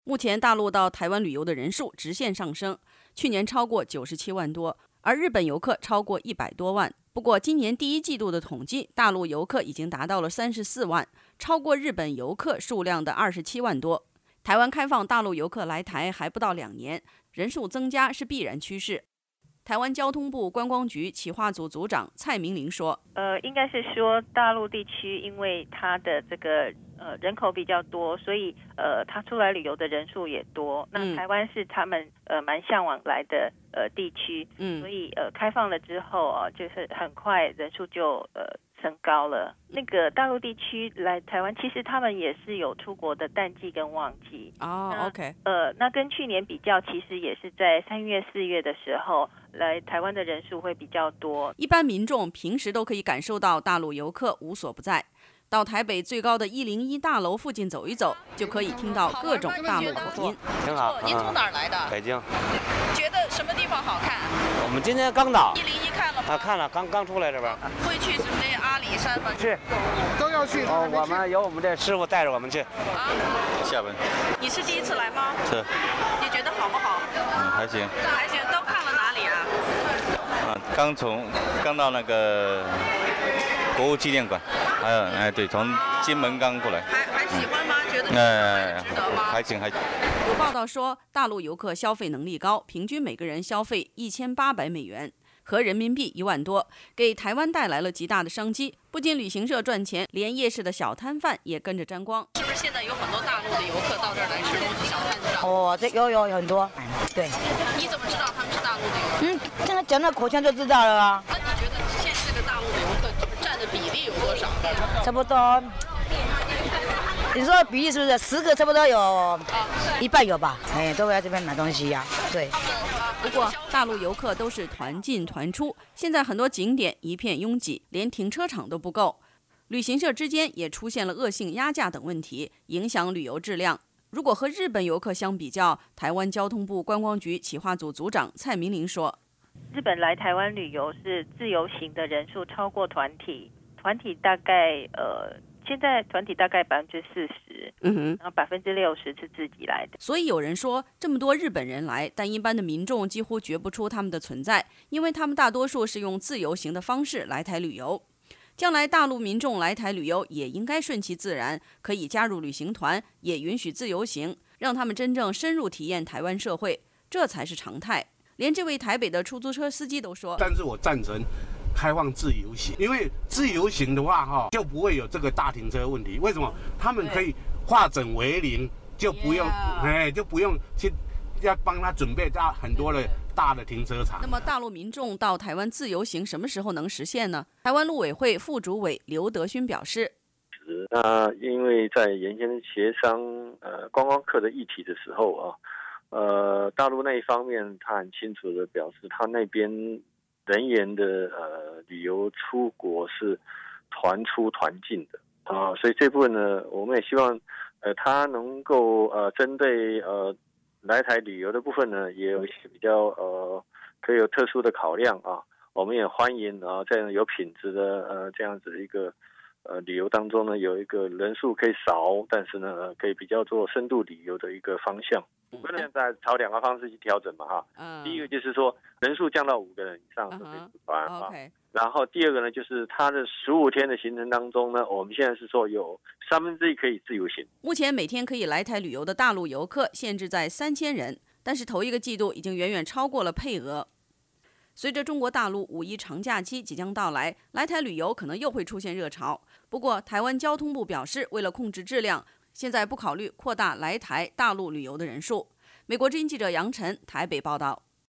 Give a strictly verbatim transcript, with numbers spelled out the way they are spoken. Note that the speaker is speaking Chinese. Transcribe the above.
目前大陆到台湾旅游的人数直线上升，去年超过九十七万多，而日本游客超过一百多万。不过今年第一季度的统计，大陆游客已经达到了三十四万，超过日本游客数量的二十七万多。台湾开放大陆游客来台还不到两年，人数增加是必然趋势。台湾交通部观光局企划组组长蔡明玲说：“ 呃，应该是说大陆地区，因为它的这个呃人口比较多，所以呃，它出来旅游的人数也多。那台湾是他们呃蛮向往来的呃地区，嗯，所以呃开放了之后啊，就是很快人数就呃升高了。那个大陆地区来台湾，其实他们也是有出国的淡季跟旺季。 哦 ，OK， 呃，那跟去年比较，其实也是在三月、四月的时候。”来台湾的人数会比较多， 一般民众平时都可以感受到大陆游客无所不在。到台北最高的一零一大楼附近走一走，就可以听到各种大陆口音。 挺好。 您从哪儿来的？ 北京。 觉得什么地方好看？ 我们今天刚到。 一零一看了吗？ 啊，看了，刚刚出来这边。 会去什么那阿里山吗？ 去， 都要去。 哦，我们有我们的师傅带着我们去。 啊， 厦门。 你是第一次来吗？ 是。 你觉得好不好？ 嗯，还行。 还行，都看了哪里啊？ 啊，刚从刚到那个国父纪念馆，还有哎对，从金门刚过来。 还还喜欢吗？觉得哎， 值得吗？ 还行还行。 有报道说，大陆游客消费能力高，平均每个人消费一千八百美元，合人民币一万多，给台湾带来了极大的商机。不仅旅行社赚钱，连夜市的小摊贩也跟着沾光。 是不是现在有很多大陆的游客到这儿来吃东西？小摊上？ 哦，这有有有很多，对。 你怎么知道他们是大陆的游客？ 嗯，现在讲到口腔就知道了啊。 那你觉得现在这个大陆的游客就是占的比例有多少？ 差不多。你说比例是不是十个差不多有一半有吧？哎，都会来这边买东西呀、啊。对。 不过大陆游客都是团进团出，现在很多景点一片拥挤，连停车场都不够。旅行社之间也出现了恶性压价等问题，影响旅游质量。如果和日本游客相比较，台湾交通部观光局企划组组长蔡明玲说：“ 日本来台湾旅游是自由行的人数超过团体，团体大概呃。”现在团体大概百分之四十，嗯哼，然后百分之六十是自己来的。 所以有人说，这么多日本人来，但一般的民众几乎觉不出他们的存在，因为他们大多数是用自由行的方式来台旅游。将来大陆民众来台旅游也应该顺其自然，可以加入旅行团，也允许自由行，让他们真正深入体验台湾社会，这才是常态。连这位台北的出租车司机都说， 但是我赞成开放自由行，因为自由行的话哈，就不会有这个大停车问题。为什么？他们可以化整为零，就不用哎、yeah. 就不用去要帮他准备大很多的大的停车场。 那么大陆民众到台湾自由行什么时候能实现呢？台湾陆委会副主委刘德勋表示， 那因为在原先协商呃观光客的议题的时候啊，呃大陆那一方面他很清楚的表示，他那边人员的呃旅游出国是团出团进的啊，所以这部分呢，我们也希望呃他能够呃针对呃来台旅游的部分呢，也有一些比较呃可以有特殊的考量啊，我们也欢迎啊这样有品质的呃这样子一个呃旅游当中呢，有一个人数可以少，但是呢可以比较做深度旅游的一个方向。我们现在朝两个方式去调整嘛哈，嗯、第一个就是说人数降到五个人以上都可以组团啊， okay. 然后第二个呢就是它的十五天的行程当中呢，我们现在是说有三分之一可以自由行。 目前每天可以来台旅游的大陆游客限制在三千人，但是头一个季度已经远远超过了配额。随着中国大陆五一长假期即将到来，来台旅游可能又会出现热潮。不过台湾交通部表示，为了控制质量，现在不考虑扩大来台大陆旅游的人数。美国之音记者杨晨台北报道。